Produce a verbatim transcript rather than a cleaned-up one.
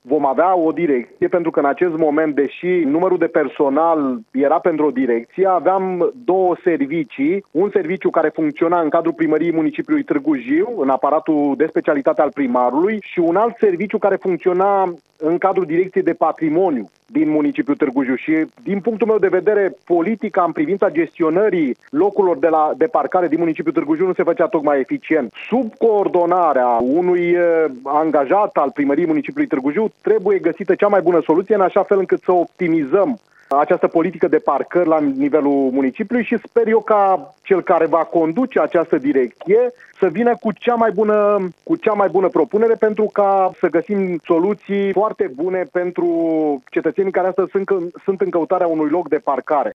vom avea o direcție, pentru că în acest moment, deși numărul de personal era pentru o direcție, aveam două servicii. Un serviciu care funcționa în cadrul primăriei municipiului Târgu Jiu, în aparatul de specialitate al primarului, și un alt serviciu care funcționa în cadrul direcției de patrimoniu din municipiul Târgu Jiu. Și din punctul meu de vedere, politica în privința gestionării locurilor de, la, de parcare din municipiul Târgu Jiu nu se făcea tocmai eficient. Sub coordonarea unui uh, angajat al primăriei municipiului Târgu Jiu trebuie găsită cea mai bună soluție, în așa fel încât să optimizăm această politică de parcări la nivelul municipiului, și sper eu ca cel care va conduce această direcție să vină cu cea mai bună, cu cea mai bună propunere, pentru ca să găsim soluții foarte bune pentru cetățenii care astăzi sunt, sunt în căutarea unui loc de parcare.